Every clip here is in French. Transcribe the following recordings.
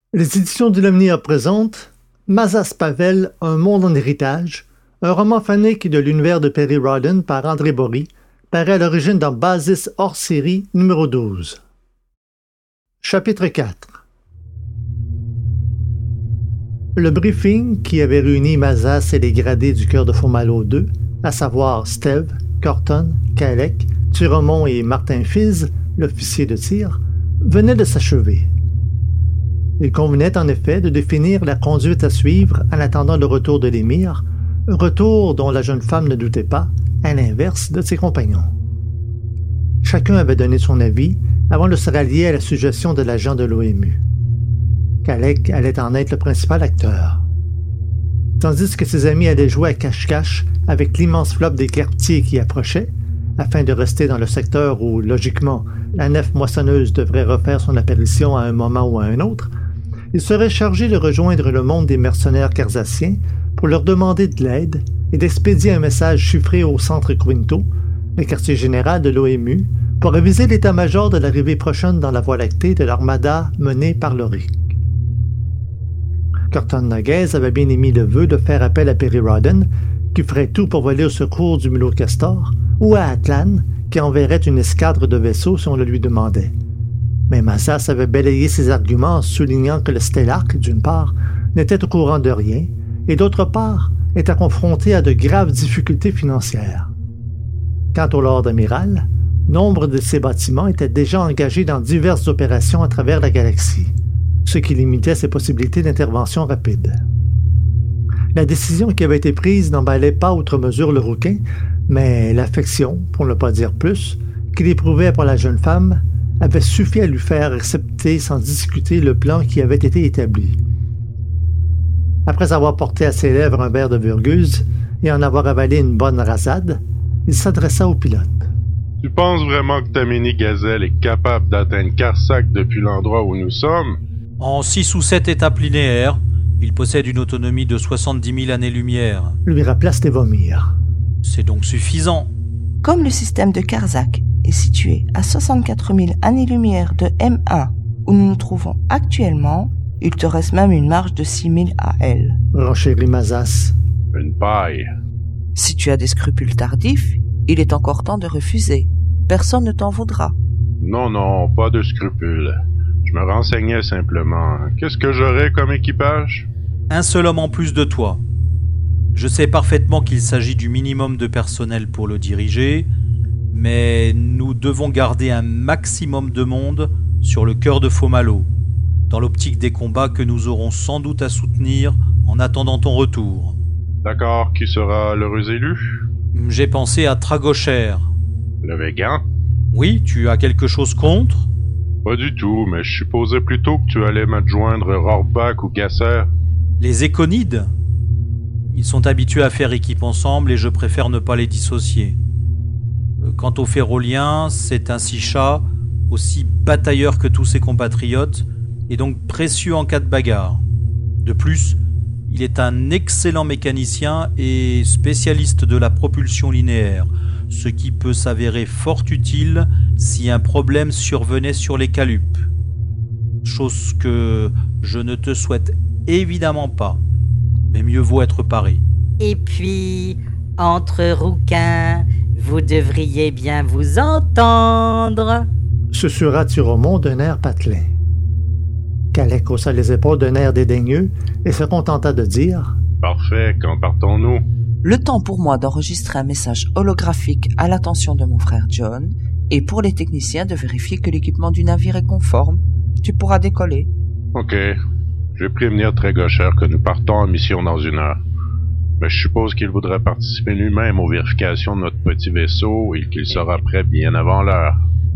Les éditions du L'Omnia présentent Mazas Pavel, Un monde en héritage, un roman phonique de l'univers de Perry Rhodan par André Bory, paru à l'origine dans Basis hors série numéro 12. Chapitre 4. Le briefing qui avait réuni Mazas et les gradés du cœur de Fourmalo 2, à savoir Steve, Corton, Kalec, Turomon et Martin Fiz, l'officier de tir, venait de s'achever. Il convenait en effet de définir la conduite à suivre en attendant le retour de l'émir, un retour dont la jeune femme ne doutait pas, à l'inverse de ses compagnons. Chacun avait donné son avis avant de se rallier à la suggestion de l'agent de l'OMU. Kalec allait en être le principal acteur. Tandis que ses amis allaient jouer à cache-cache avec l'immense flotte des quartiers qui approchaient, afin de rester dans le secteur où, logiquement, la nef moissonneuse devrait refaire son apparition à un moment ou à un autre, il serait chargé de rejoindre le monde des mercenaires carzassiens pour leur demander de l'aide et d'expédier un message chiffré au centre Quinto, le quartier général de l'OMU, pour aviser l'état-major de l'arrivée prochaine dans la Voie lactée de l'armada menée par Loric. Corton Noguez avait bien émis le vœu de faire appel à Perry Rhodan, qui ferait tout pour voler au secours du mulot Castor, ou à Atlan, qui enverrait une escadre de vaisseaux si on le lui demandait. Mais Mazas avait balayé ses arguments en soulignant que le Stellarque, d'une part, n'était au courant de rien, et d'autre part, était confronté à de graves difficultés financières. Quant au Lord Amiral, nombre de ses bâtiments étaient déjà engagés dans diverses opérations à travers la galaxie, ce qui limitait ses possibilités d'intervention rapide. La décision qui avait été prise n'emballait pas outre mesure le rouquin, mais l'affection, pour ne pas dire plus, qu'il éprouvait pour la jeune femme avait suffi à lui faire accepter sans discuter le plan qui avait été établi. Après avoir porté à ses lèvres un verre de Burguse et en avoir avalé une bonne rasade, il s'adressa au pilote. « Tu penses vraiment que ta mini-gazelle est capable d'atteindre Carsac depuis l'endroit où nous sommes? » En 6 ou 7 étapes linéaires, il possède une autonomie de 70 000 années-lumière. Lui rappela Stévomir. C'est donc suffisant. Comme le système de Carsac est situé à 64 000 années-lumière de M1, où nous nous trouvons actuellement, il te reste même une marge de 6 000 AL. Renchérit Mazas. Une paille. Si tu as des scrupules tardifs, il est encore temps de refuser. Personne ne t'en voudra. Non, pas de scrupules. Je me renseignais simplement. Qu'est-ce que j'aurais comme équipage? Un seul homme en plus de toi. Je sais parfaitement qu'il s'agit du minimum de personnel pour le diriger, mais nous devons garder un maximum de monde sur le cœur de Fourmalo, dans l'optique des combats que nous aurons sans doute à soutenir en attendant ton retour. D'accord, qui sera l'heureux élu? J'ai pensé à Tragocher. Le végan? Oui, tu as quelque chose contre? Pas du tout, mais je supposais plutôt que tu allais m'adjoindre Rohrbach ou Gasser. Les Éconides? Ils sont habitués à faire équipe ensemble et je préfère ne pas les dissocier. Quant au Férolien, c'est un Sichat, aussi batailleur que tous ses compatriotes, et donc précieux en cas de bagarre. De plus, il est un excellent mécanicien et spécialiste de la propulsion linéaire, ce qui peut s'avérer fort utile si un problème survenait sur les calupes. Chose que je ne te souhaite évidemment pas, mais mieux vaut être paré. Et puis, entre rouquins, vous devriez bien vous entendre. Susurra Turomon d'un air patelin. Kalec haussa les épaules d'un air dédaigneux et se contenta de dire « Parfait, quand partons-nous? » Le temps pour moi d'enregistrer un message holographique à l'attention de mon frère John et pour les techniciens de vérifier que l'équipement du navire est conforme. Tu pourras décoller. Ok. J'ai prévenir Tragocher que nous partons en mission dans 1 heure. Mais je suppose qu'il voudrait participer lui-même aux vérifications de notre petit vaisseau et qu'il sera prêt bien avant l'heure.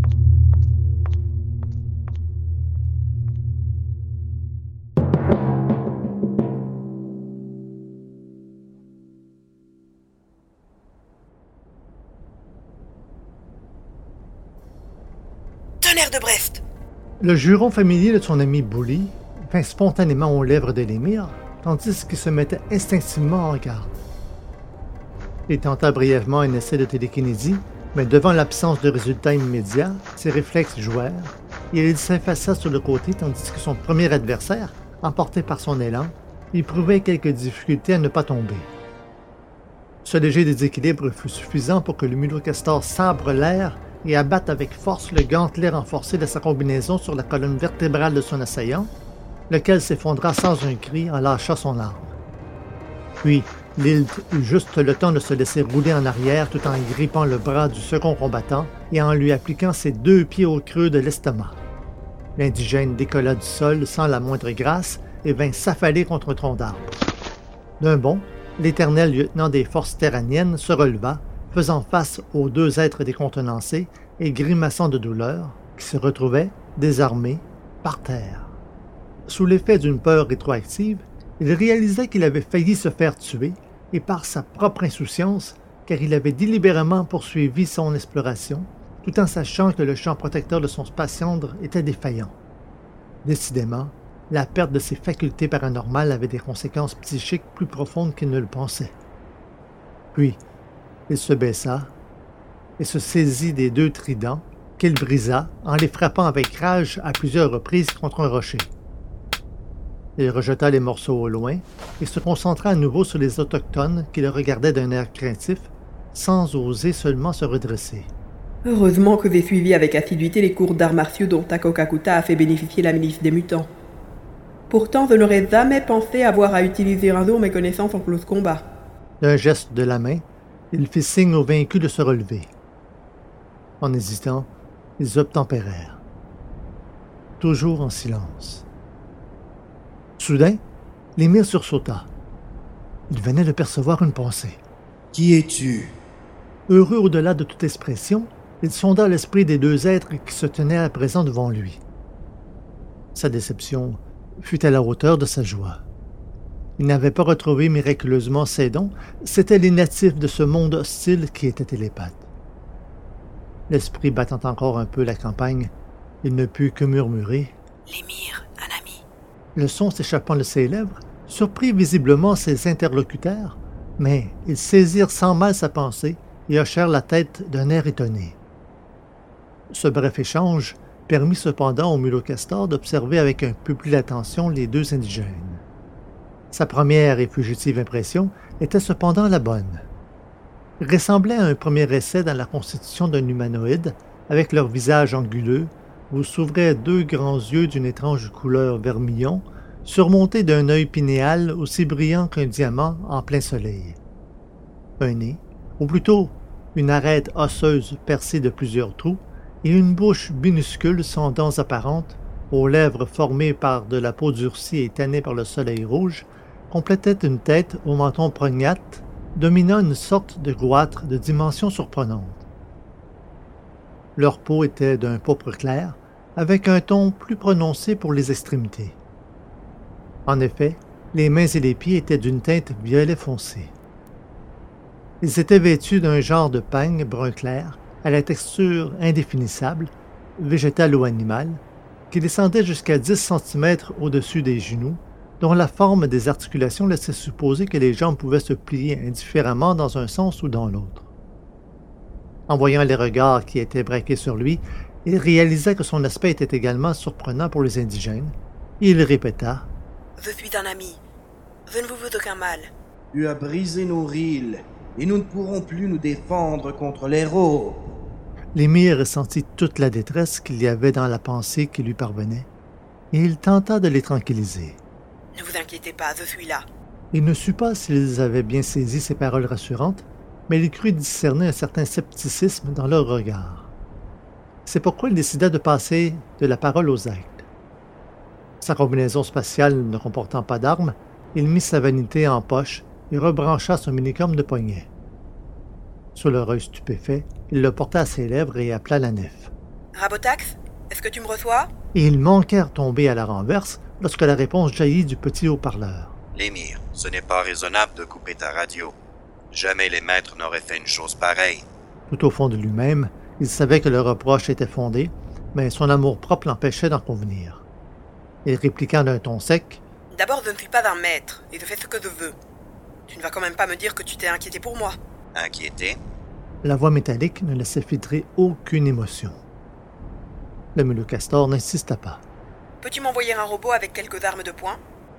Tonnerre de Brest! Le juron familier de son ami Bully vint spontanément aux lèvres de l'émir, tandis qu'il se mettait instinctivement en garde. Il tenta brièvement un essai de télékinésie, mais devant l'absence de résultats immédiats, ses réflexes jouèrent et il s'effaça sur le côté tandis que son premier adversaire, Emporté par son élan, il éprouvait quelques difficultés à ne pas tomber. Ce léger déséquilibre fut suffisant pour que le mulocastor sabre l'air et abatte avec force le gantelet renforcé de sa combinaison sur la colonne vertébrale de son assaillant, lequel s'effondra sans un cri en lâchant son arme. Puis, Lilt eut juste le temps de se laisser rouler en arrière tout en grippant le bras du second combattant et en lui appliquant ses 2 pieds au creux de l'estomac. L'indigène décolla du sol sans la moindre grâce et vint s'affaler contre un tronc d'arbre. D'un bond, l'éternel lieutenant des forces terraniennes se releva, faisant face aux 2 êtres décontenancés et grimaçant de douleur, qui se retrouvaient, désarmés, par terre. Sous l'effet d'une peur rétroactive, il réalisait qu'il avait failli se faire tuer, et par sa propre insouciance, car il avait délibérément poursuivi son exploration, tout en sachant que le champ protecteur de son spatiandre était défaillant. Décidément, la perte de ses facultés paranormales avait des conséquences psychiques plus profondes qu'il ne le pensait. Puis, il se baissa et se saisit des 2 tridents qu'il brisa en les frappant avec rage à plusieurs reprises contre un rocher. Il rejeta les morceaux au loin et se concentra à nouveau sur les autochtones qui le regardaient d'un air craintif, sans oser seulement se redresser. Heureusement que j'ai suivi avec assiduité les cours d'arts martiaux dont Tako Kakuta a fait bénéficier la milice des mutants. Pourtant, je n'aurais jamais pensé avoir à utiliser un jour mes connaissances en close combat. D'un geste de la main, il fit signe aux vaincus de se relever. En hésitant, ils obtempérèrent. Toujours en silence. Soudain, l'émir sursauta. Il venait de percevoir une pensée. « Qui es-tu » Heureux au-delà de toute expression, il sonda l'esprit des 2 êtres qui se tenaient à présent devant lui. Sa déception fut à la hauteur de sa joie. Il n'avait pas retrouvé miraculeusement ses dons, c'étaient les natifs de ce monde hostile qui étaient télépathes. L'esprit battant encore un peu la campagne, il ne put que murmurer « L'émir, un ami. » Le son s'échappant de ses lèvres surprit visiblement ses interlocuteurs, mais ils saisirent sans mal sa pensée et hochèrent la tête d'un air étonné. Ce bref échange permit cependant au mulocastor d'observer avec un peu plus d'attention les 2 indigènes. Sa première et fugitive impression était cependant la bonne. Ils ressemblaient à un premier essai dans la constitution d'un humanoïde, avec leur visage anguleux, où s'ouvraient 2 grands yeux d'une étrange couleur vermillon, surmontés d'un œil pinéal aussi brillant qu'un diamant en plein soleil. Un nez, ou plutôt une arête osseuse percée de plusieurs trous, et une bouche minuscule sans dents apparentes, aux lèvres formées par de la peau durcie et tannée par le soleil rouge, complétaient une tête au menton prognate, dominant une sorte de goitre de dimension surprenante. Leur peau était d'un pourpre clair, avec un ton plus prononcé pour les extrémités. En effet, les mains et les pieds étaient d'une teinte violet foncé. Ils étaient vêtus d'un genre de pagne brun clair, à la texture indéfinissable, végétale ou animale, qui descendait jusqu'à 10 cm au-dessus des genoux, dont la forme des articulations laissait supposer que les jambes pouvaient se plier indifféremment dans un sens ou dans l'autre. En voyant les regards qui étaient braqués sur lui, il réalisa que son aspect était également surprenant pour les indigènes, et il répéta « Je suis un ami. Je ne vous veux aucun mal. » « Tu as brisé nos rilles, et nous ne pourrons plus nous défendre contre l'héros. » L'émir ressentit toute la détresse qu'il y avait dans la pensée qui lui parvenait, et il tenta de les tranquilliser. « Ne vous inquiétez pas, je suis là. » Il ne sut pas s'ils avaient bien saisi ces paroles rassurantes, mais il crut discerner un certain scepticisme dans leur regard. C'est pourquoi il décida de passer de la parole aux actes. Sa combinaison spatiale ne comportant pas d'armes, il mit sa vanité en poche et rebrancha son minicum de poignet. Sur leur œil stupéfait, il le porta à ses lèvres et appela la nef. « Rabotax, est-ce que tu me reçois ?» Et ils manquèrent tomber à la renverse lorsque la réponse jaillit du petit haut-parleur. « L'émir, ce n'est pas raisonnable de couper ta radio. Jamais les maîtres n'auraient fait une chose pareille. » Tout au fond de lui-même, il savait que le reproche était fondé, mais son amour-propre l'empêchait d'en convenir. Il répliqua d'un ton sec. « D'abord, je ne suis pas un maître, et je fais ce que je veux. Tu ne vas quand même pas me dire que tu t'es inquiété pour moi. » « Inquiété ?» La voix métallique ne laissait filtrer aucune émotion. Le mulocastor n'insista pas. « Peux-tu m'envoyer un robot avec quelques armes de poing ?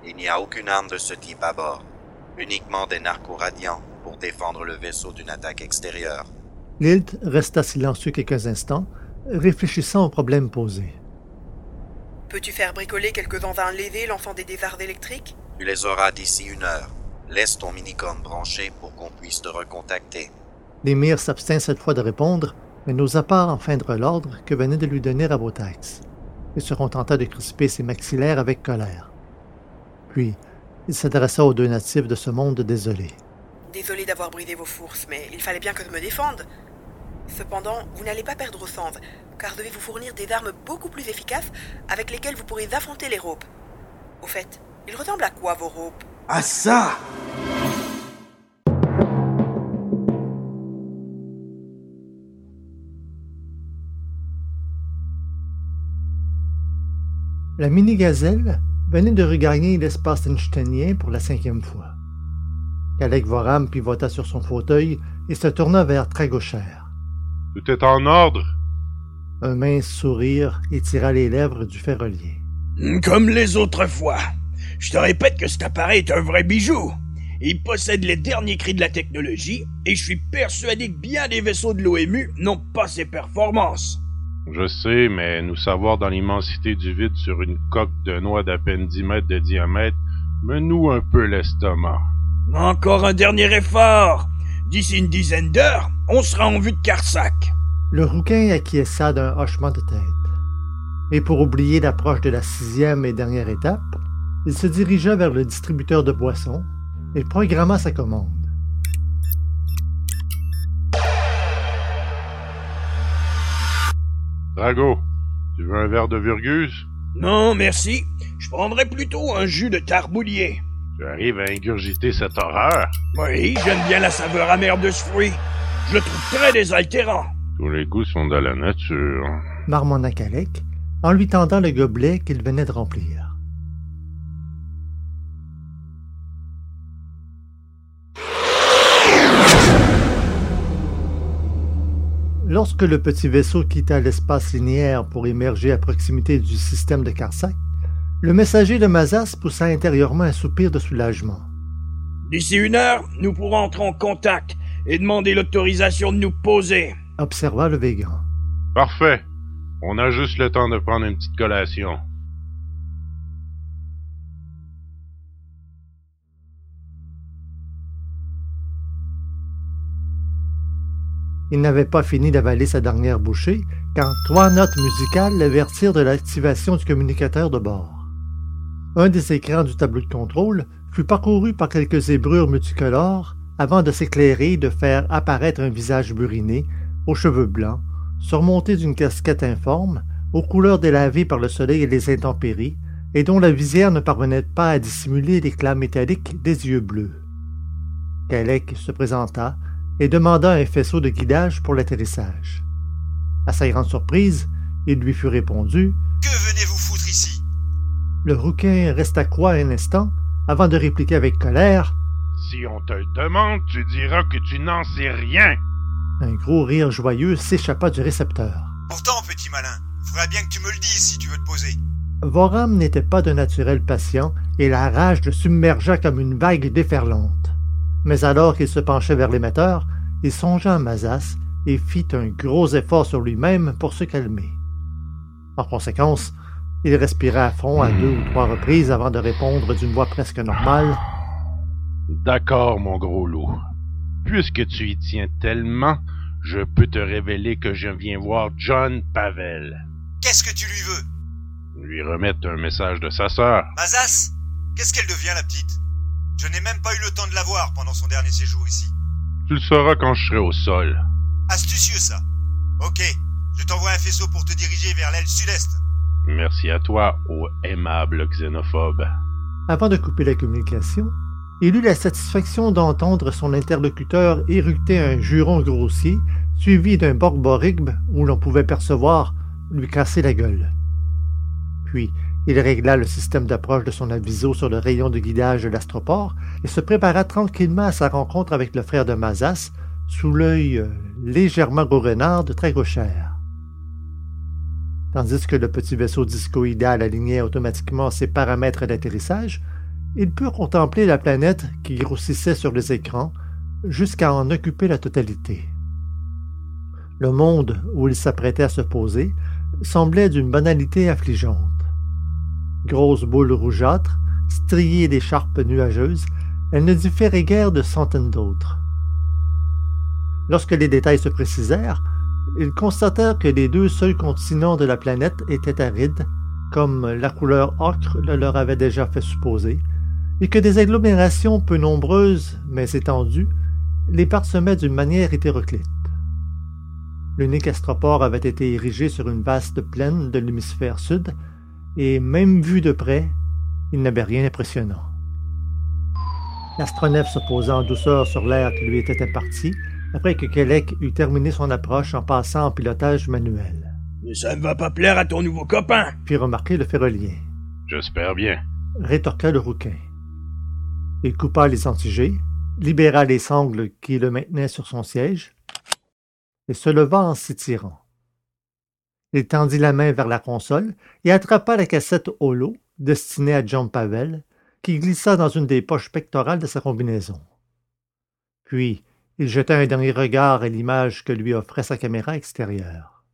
Il n'y a aucune arme de ce type à bord. Uniquement des narco-radiants pour défendre le vaisseau d'une attaque extérieure. Lilt resta silencieux quelques instants, réfléchissant au problème posé. Peux-tu faire bricoler quelques engins lésés lançant des lézards électriques? Tu les auras d'ici 1 heure. Laisse ton minicom branché pour qu'on puisse te recontacter. L'émir s'abstint cette fois de répondre, mais n'osa pas enfreindre l'ordre que venait de lui donner Rabotax. Il se contenta de crisper ses maxillaires avec colère. Puis, il s'adressa aux 2 natifs de ce monde désolé. Désolé d'avoir brisé vos fourches, mais il fallait bien que je me défende. Cependant, vous n'allez pas perdre au sens, car je vais vous fournir des armes beaucoup plus efficaces avec lesquelles vous pourrez affronter les ropes. Au fait, ils ressemblent à quoi vos ropes? Ah ça! La mini-gazelle venait de regagner l'espace einsteinien pour la 5e fois. Kalek Voram pivota sur son fauteuil et se tourna vers Tragosher. Tout est en ordre. Un mince sourire étira les lèvres du ferrolier. Comme les autres fois. Je te répète que cet appareil est un vrai bijou. Il possède les derniers cris de la technologie et je suis persuadé que bien des vaisseaux de l'OMU n'ont pas ses performances. Je sais, mais nous savoir dans l'immensité du vide sur une coque de noix d'à peine 10 mètres de diamètre me noue un peu l'estomac. Encore un dernier effort. D'ici une dizaine d'heures, on sera en vue de Karsak. Le rouquin acquiesça d'un hochement de tête. Et pour oublier l'approche de la 6e et dernière étape, il se dirigea vers le distributeur de boissons et programma sa commande. Drago, tu veux un verre de Virgus? Non, merci. Je prendrais plutôt un jus de tarboulier. Tu arrives à ingurgiter cette horreur? Oui, j'aime bien la saveur amère de ce fruit. Je le trouve très désaltérant. Tous les goûts sont de la nature. Marmonna Kalek, en lui tendant le gobelet qu'il venait de remplir. Lorsque le petit vaisseau quitta l'espace linéaire pour émerger à proximité du système de Karsak, le messager de Mazas poussa intérieurement un soupir de soulagement. D'ici 1 heure, nous pourrons entrer en contact et demander l'autorisation de nous poser, observa le Végan. Parfait. On a juste le temps de prendre une petite collation. Il n'avait pas fini d'avaler sa dernière bouchée quand 3 notes musicales l'avertirent de l'activation du communicateur de bord. Un des écrans du tableau de contrôle fut parcouru par quelques zébrures multicolores avant de s'éclairer et de faire apparaître un visage buriné, aux cheveux blancs, surmonté d'une casquette informe, aux couleurs délavées par le soleil et les intempéries, et dont la visière ne parvenait pas à dissimuler l'éclat métallique des yeux bleus. Kalek se présenta et demanda un faisceau de guidage pour l'atterrissage. À sa grande surprise, il lui fut répondu « Que venez-vous foutre ici ?» Le rouquin resta quoi un instant avant de répliquer avec colère « Si on te le demande, tu diras que tu n'en sais rien !» Un gros rire joyeux s'échappa du récepteur. « Pourtant, petit malin, faudrait bien que tu me le dises si tu veux te poser. » Voram n'était pas d'un naturel patient et la rage le submergea comme une vague déferlante. Mais alors qu'il se penchait vers l'émetteur, il songea à Mazas et fit un gros effort sur lui-même pour se calmer. En conséquence, il respira à fond à 2 ou 3 reprises avant de répondre d'une voix presque normale. « D'accord, mon gros loup. Puisque tu y tiens tellement, je peux te révéler que je viens voir John Pavel. »« Qu'est-ce que tu lui veux? » Lui remettre un message de sa sœur. « Mazas, qu'est-ce qu'elle devient, la petite? Je n'ai même pas eu le temps de la voir pendant son dernier séjour ici. » « Tu le sauras quand je serai au sol. » Astucieux, ça. Ok, je t'envoie un faisceau pour te diriger vers l'aile sud-est. Merci à toi, ô aimable xénophobe. Avant de couper la communication, il eut la satisfaction d'entendre son interlocuteur éructer un juron grossier, suivi d'un borborigme où l'on pouvait percevoir lui casser la gueule. Puis, il régla le système d'approche de son aviso sur le rayon de guidage de l'astroport et se prépara tranquillement à sa rencontre avec le frère de Mazas, sous l'œil légèrement goguenard de Tragosher. Tandis que le petit vaisseau discoïdal alignait automatiquement ses paramètres d'atterrissage, Ils purent contempler la planète qui grossissait sur les écrans jusqu'à en occuper la totalité. Le monde où ils s'apprêtaient à se poser semblait d'une banalité affligeante. Grosses boules rougeâtres, striées d'écharpes nuageuses, elles ne différaient guère de centaines d'autres. Lorsque les détails se précisèrent, ils constatèrent que les 2 seuls continents de la planète étaient arides, comme la couleur ocre le leur avait déjà fait supposer, et que des agglomérations peu nombreuses, mais étendues, les parsemaient d'une manière hétéroclite. L'unique astroport avait été érigé sur une vaste plaine de l'hémisphère sud, et même vu de près, il n'avait rien d'impressionnant. L'astronef se posa en douceur sur l'air qui lui était imparti, après que Kelec eut terminé son approche en passant en pilotage manuel. « Mais ça ne va pas plaire à ton nouveau copain !» fit remarquer le férolien. « J'espère bien. » rétorqua le rouquin. Il coupa les antigés, libéra les sangles qui le maintenaient sur son siège, et se leva en s'étirant. Il tendit la main vers la console et attrapa la cassette holo destinée à John Pavel, qui glissa dans une des poches pectorales de sa combinaison. Puis, il jeta un dernier regard à l'image que lui offrait sa caméra extérieure.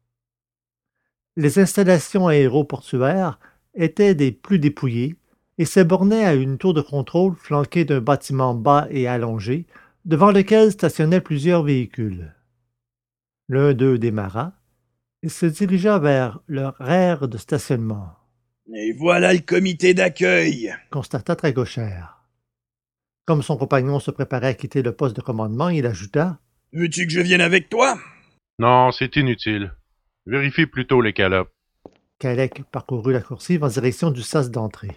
Les installations aéroportuaires étaient des plus dépouillées et se bornaient à une tour de contrôle flanquée d'un bâtiment bas et allongé, devant lequel stationnaient plusieurs véhicules. L'un d'eux démarra et se dirigea vers leur aire de stationnement. « Et voilà le comité d'accueil !» constata Tragauchère. Comme son compagnon se préparait à quitter le poste de commandement, il ajouta « Veux-tu que je vienne avec toi ?»« Non, c'est inutile. Vérifie plutôt les calopes. » Kelec parcourut la coursive en direction du sas d'entrée.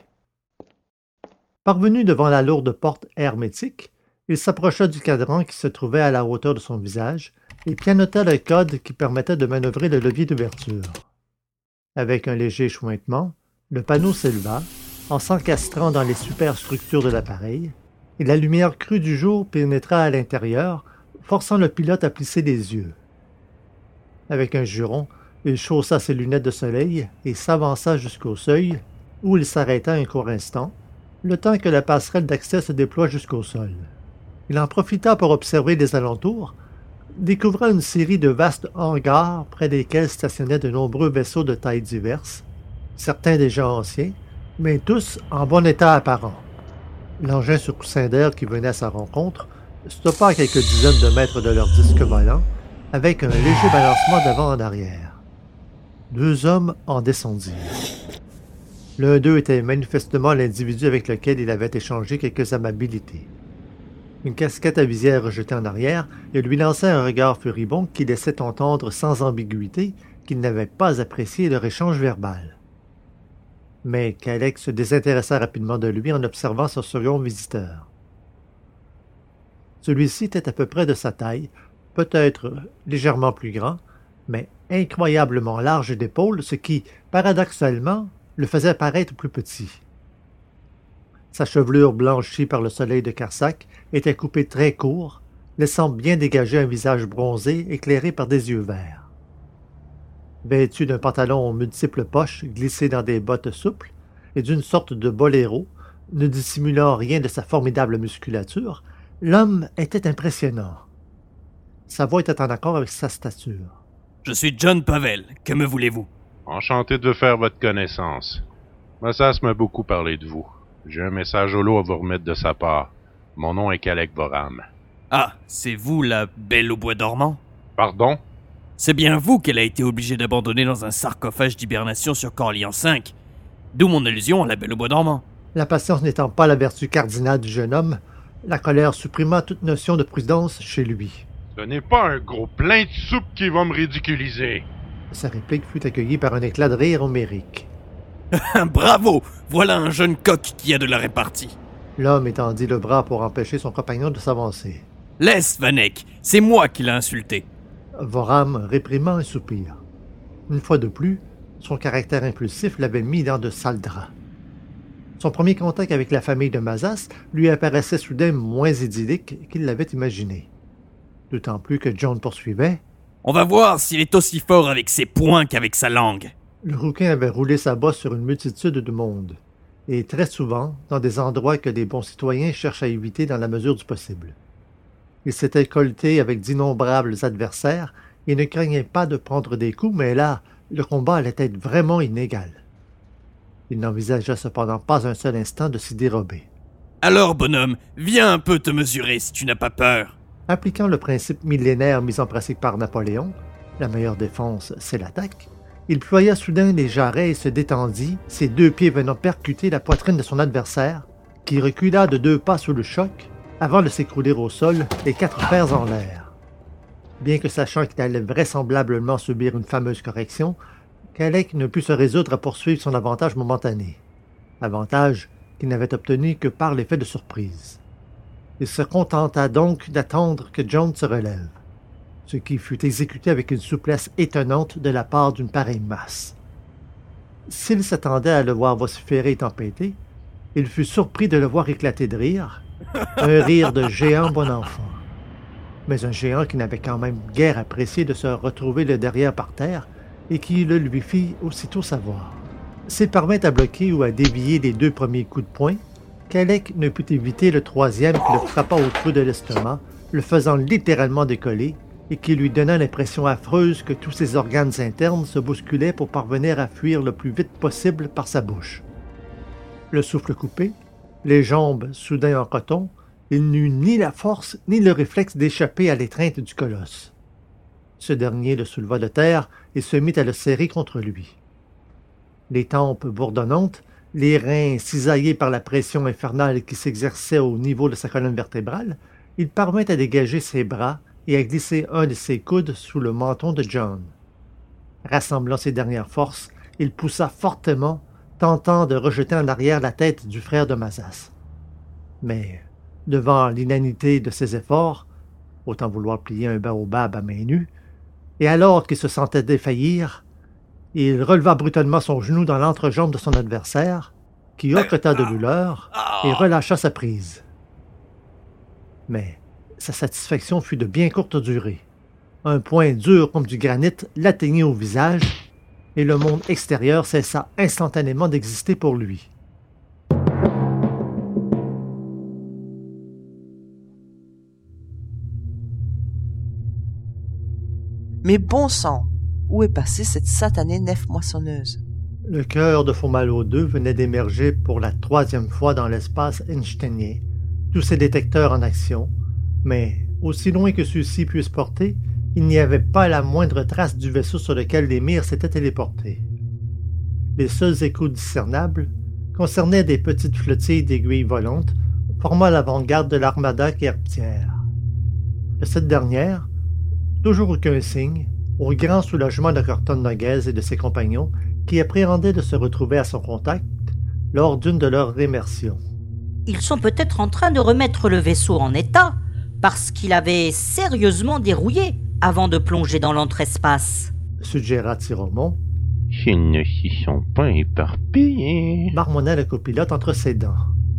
Parvenu devant la lourde porte hermétique, il s'approcha du cadran qui se trouvait à la hauteur de son visage et pianota le code qui permettait de manœuvrer le levier d'ouverture. Avec un léger chointement, le panneau s'éleva, en s'encastrant dans les superstructures de l'appareil, et la lumière crue du jour pénétra à l'intérieur, forçant le pilote à plisser les yeux. Avec un juron, il chaussa ses lunettes de soleil et s'avança jusqu'au seuil, où il s'arrêta un court instant, le temps que la passerelle d'accès se déploie jusqu'au sol. Il en profita pour observer les alentours, découvrant une série de vastes hangars près desquels stationnaient de nombreux vaisseaux de tailles diverses, certains déjà anciens, mais tous en bon état apparent. L'engin sur coussin d'air qui venait à sa rencontre stoppa à quelques dizaines de mètres de leur disque volant, avec un léger balancement d'avant en arrière. 2 hommes en descendirent. L'un d'eux était manifestement l'individu avec lequel il avait échangé quelques amabilités. Une casquette à visière rejetée en arrière, il lui lançait un regard furibond qui laissait entendre sans ambiguïté qu'il n'avait pas apprécié leur échange verbal. Mais Kelec se désintéressa rapidement de lui en observant son second visiteur. Celui-ci était à peu près de sa taille, peut-être légèrement plus grand, mais incroyablement large d'épaules, ce qui, paradoxalement, le faisait paraître plus petit. Sa chevelure blanchie par le soleil de Carsac était coupée très court, laissant bien dégager un visage bronzé éclairé par des yeux verts. Vêtu d'un pantalon aux multiples poches glissé dans des bottes souples et d'une sorte de boléro, ne dissimulant rien de sa formidable musculature, l'homme était impressionnant. Sa voix était en accord avec sa stature. « Je suis John Pavel. Que me voulez-vous? »« Enchanté de faire votre connaissance. Massas m'a beaucoup parlé de vous. J'ai un message holo à vous remettre de sa part. Mon nom est Kelec Voram. »« Ah, c'est vous, la belle au bois dormant? »« Pardon? » »« C'est bien vous qu'elle a été obligée d'abandonner dans un sarcophage d'hibernation sur Corlian 5. D'où mon allusion à la belle au bois dormant. » La patience n'étant pas la vertu cardinale du jeune homme, la colère supprima toute notion de prudence chez lui. « Ce n'est pas un gros plein de soupe qui va me ridiculiser. » Sa réplique fut accueillie par un éclat de rire homérique. « Bravo! Voilà un jeune coq qui a de la répartie. » L'homme étendit le bras pour empêcher son compagnon de s'avancer. « Laisse, Vanek, c'est moi qui l'ai insulté. » Voram réprimant un soupir. Une fois de plus, son caractère impulsif l'avait mis dans de sales draps. Son premier contact avec la famille de Mazas lui apparaissait soudain moins idyllique qu'il l'avait imaginé. D'autant plus que John poursuivait. « On va voir s'il est aussi fort avec ses poings qu'avec sa langue. » Le rouquin avait roulé sa bosse sur une multitude de monde. et très souvent dans des endroits que les bons citoyens cherchent à éviter dans la mesure du possible. Il s'était colleté avec d'innombrables adversaires et ne craignait pas de prendre des coups, mais là, le combat allait être vraiment inégal. Il n'envisageait cependant pas un seul instant de s'y dérober. Alors, bonhomme, viens un peu te mesurer si tu n'as pas peur. Appliquant le principe millénaire mis en pratique par Napoléon, la meilleure défense, c'est l'attaque, il ploya soudain les jarrets et se détendit, ses 2 pieds venant percuter la poitrine de son adversaire, qui recula de 2 pas sous le choc, avant de s'écrouler au sol, les 4 fers en l'air. Bien que sachant qu'il allait vraisemblablement subir une fameuse correction, Kalec ne put se résoudre à poursuivre son avantage momentané. Avantage qu'il n'avait obtenu que par l'effet de surprise. Il se contenta donc d'attendre que Jones se relève, ce qui fut exécuté avec une souplesse étonnante de la part d'une pareille masse. S'il s'attendait à le voir vociférer et tempêter, il fut surpris de le voir éclater de rire, un rire de géant bon enfant. Mais un géant qui n'avait quand même guère apprécié de se retrouver le derrière par terre et qui le lui fit aussitôt savoir. S'il parvint à bloquer ou à dévier les 2 premiers coups de poing, Kalec ne put éviter le 3e qui le frappa au trou de l'estomac, le faisant littéralement décoller et qui lui donna l'impression affreuse que tous ses organes internes se bousculaient pour parvenir à fuir le plus vite possible par sa bouche. Le souffle coupé, les jambes soudain en coton, il n'eut ni la force ni le réflexe d'échapper à l'étreinte du colosse. Ce dernier le souleva de terre et se mit à le serrer contre lui. Les tempes bourdonnantes, les reins cisaillés par la pression infernale qui s'exerçait au niveau de sa colonne vertébrale, il parvint à dégager ses bras et à glisser un de ses coudes sous le menton de John. Rassemblant ses dernières forces, il poussa fortement, tentant de rejeter en arrière la tête du frère de Mazas. Mais, devant l'inanité de ses efforts, autant vouloir plier un baobab à main nue, et alors qu'il se sentait défaillir, il releva brutalement son genou dans l'entrejambe de son adversaire, qui hoqueta de douleur et relâcha sa prise. Mais sa satisfaction fut de bien courte durée. Un poing dur comme du granit l'atteignit au visage, et le monde extérieur cessa instantanément d'exister pour lui. Mais bon sang, où est passée cette satanée nef moissonneuse? Le cœur de Fourmalo II venait d'émerger pour la 3e fois dans l'espace einsteinien, tous ses détecteurs en action, mais, aussi loin que ceux-ci puissent porter, il n'y avait pas la moindre trace du vaisseau sur lequel l'émir s'était téléporté. Les seuls échos discernables concernaient des petites flottilles d'aiguilles volantes formant l'avant-garde de l'armada cartière. De cette dernière, toujours aucun signe, au grand soulagement de Corton Noguez et de ses compagnons qui appréhendaient de se retrouver à son contact lors d'une de leurs rémersions. Ils sont peut-être en train de remettre le vaisseau en état, parce qu'il avait sérieusement dérouillé avant de plonger dans l'entre-espace, suggéra Tiromont. Ils ne s'y sont pas éparpillés, marmonna le copilote entre ses dents.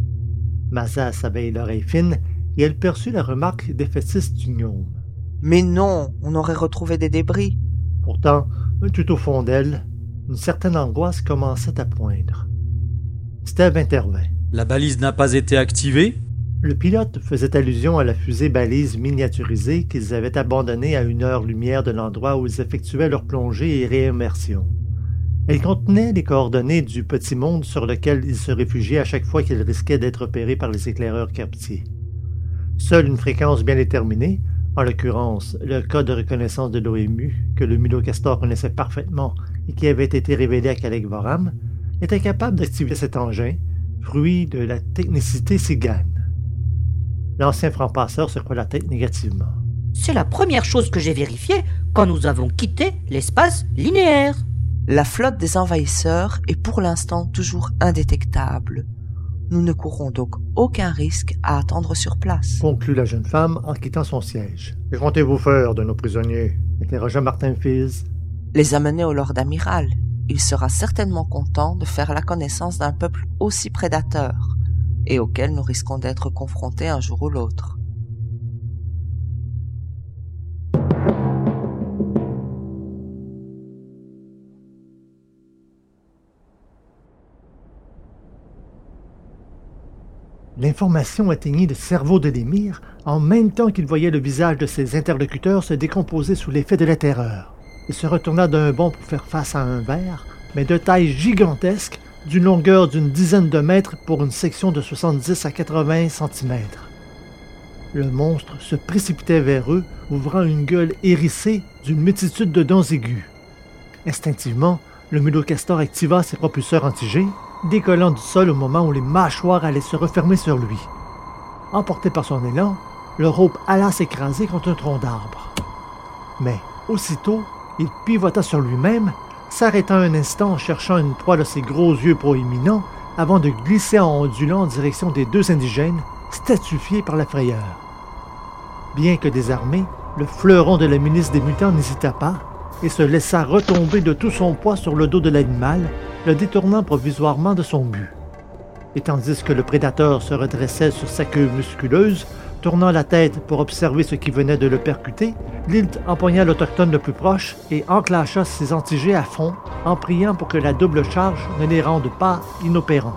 Mazas avait l'oreille fine et elle perçut la remarque défaitiste du gnome. Mais non, on aurait retrouvé des débris. Pourtant, tout au fond d'elle, une certaine angoisse commençait à poindre. Steve intervint. La balise n'a pas été activée? Le pilote faisait allusion à la fusée balise miniaturisée qu'ils avaient abandonnée à 1 heure-lumière de l'endroit où ils effectuaient leur plongée et réimmersion. Elle contenait les coordonnées du petit monde sur lequel ils se réfugiaient à chaque fois qu'ils risquaient d'être repérés par les éclaireurs captiers. Seule une fréquence bien déterminée, en l'occurrence le code de reconnaissance de l'OMU que le Mulot Castor connaissait parfaitement et qui avait été révélé à Kalec Voram, était capable d'activer cet engin, fruit de la technicité cigane. L'ancien franc-passeur secoua la tête négativement. C'est la première chose que j'ai vérifiée quand nous avons quitté l'espace linéaire. La flotte des envahisseurs est pour l'instant toujours indétectable. Nous ne courons donc aucun risque à attendre sur place, conclut la jeune femme en quittant son siège. Que comptez-vous faire de nos prisonniers? Interrogea Martin Fils. Les amener au Lord Amiral. Il sera certainement content de faire la connaissance d'un peuple aussi prédateur, et auquel nous risquons d'être confrontés un jour ou l'autre. L'information atteignit le cerveau de l'émir en même temps qu'il voyait le visage de ses interlocuteurs se décomposer sous l'effet de la terreur. Il se retourna d'un bond pour faire face à un ver, mais de taille gigantesque, d'une longueur d'une dizaine de mètres pour une section de 70 à 80 cm. Le monstre se précipitait vers eux, ouvrant une gueule hérissée d'une multitude de dents aiguës. Instinctivement, le mélocastor activa ses propulseurs anti-G, décollant du sol au moment où les mâchoires allaient se refermer sur lui. Emporté par son élan, le rope alla s'écraser contre un tronc d'arbre. Mais, aussitôt, il pivota sur lui-même, s'arrêtant un instant en cherchant une proie de ses gros yeux proéminents avant de glisser en ondulant en direction des deux indigènes, statufiés par la frayeur. Bien que désarmé, le fleuron de la milice des mutants n'hésita pas et se laissa retomber de tout son poids sur le dos de l'animal, le détournant provisoirement de son but. Et tandis que le prédateur se redressait sur sa queue musculeuse, tournant la tête pour observer ce qui venait de le percuter, Lilt empoigna l'autochtone le plus proche et enclencha ses anti-G à fond, en priant pour que la double charge ne les rende pas inopérants.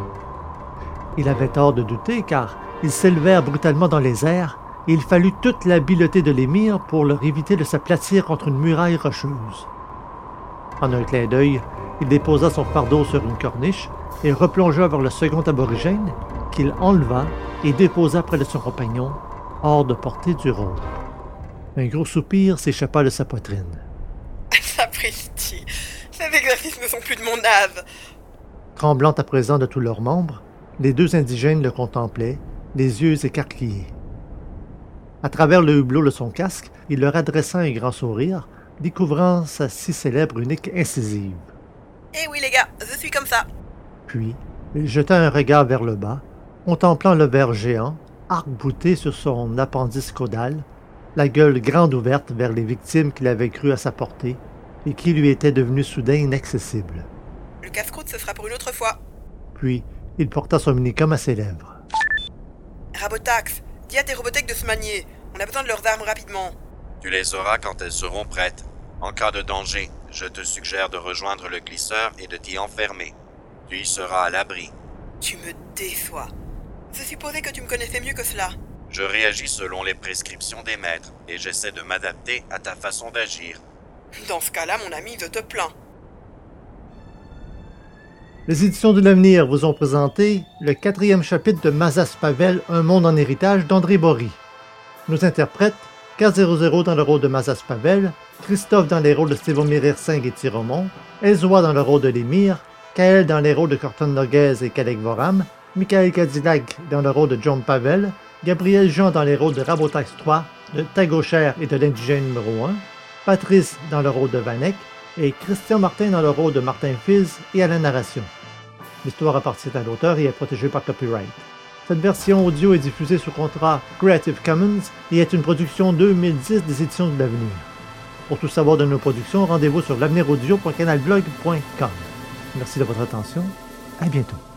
Il avait tort de douter car ils s'élevèrent brutalement dans les airs et il fallut toute l'habileté de l'émir pour leur éviter de s'aplatir contre une muraille rocheuse. En un clin d'œil, il déposa son fardeau sur une corniche et replongea vers le second aborigène, qu'il enleva et déposa près de son compagnon, hors de portée du rope. Un gros soupir s'échappa de sa poitrine. Sapristi, ces exercices ne sont plus de mon âge. Tremblant à présent de tous leurs membres, les deux indigènes le contemplaient, les yeux écarquillés. À travers le hublot de son casque, il leur adressa un grand sourire, découvrant sa si célèbre unique incisive. Eh oui les gars, je suis comme ça. Puis, il jeta un regard vers le bas, contemplant le ver géant, arc-bouté sur son appendice caudal, la gueule grande ouverte vers les victimes qu'il avait crues à sa portée et qui lui étaient devenues soudain inaccessibles. Le casse-croûte, ce sera pour une autre fois. Puis, il porta son minicum à ses lèvres. Rabotax, dis à tes robotecs de se manier. On a besoin de leurs armes rapidement. Tu les auras quand elles seront prêtes. En cas de danger, je te suggère de rejoindre le glisseur et de t'y enfermer. Tu y seras à l'abri. Tu me déçois. Je supposais que tu me connaissais mieux que cela. Je réagis selon les prescriptions des maîtres et j'essaie de m'adapter à ta façon d'agir. Dans ce cas-là, mon ami, je te plains. Les éditions de l'avenir vous ont présenté le 4e chapitre de Mazas Pavel, Un monde en héritage d'André Bory. Nos interprètes, K00 dans le rôle de Mazas Pavel, Christophe dans les rôles de Stevomir Hirsing et Tiromon, Elzoa dans le rôle de l'émir, Kael dans les rôles de Corton Noguez et Kalek Voram, Michael Cadillac dans le rôle de John Pavel, Gabriel Jean dans les rôles de Rabotax 3, de Tagocher et de l'indigène numéro 1, Patrice dans le rôle de Vanek et Christian Martin dans le rôle de Martin Fiz et à la narration. L'histoire appartient à l'auteur et est protégée par copyright. Cette version audio est diffusée sous contrat Creative Commons et est une production 2010 des éditions de l'avenir. Pour tout savoir de nos productions, rendez-vous sur l'aveniraudio.canalblog.com. Merci de votre attention. À bientôt.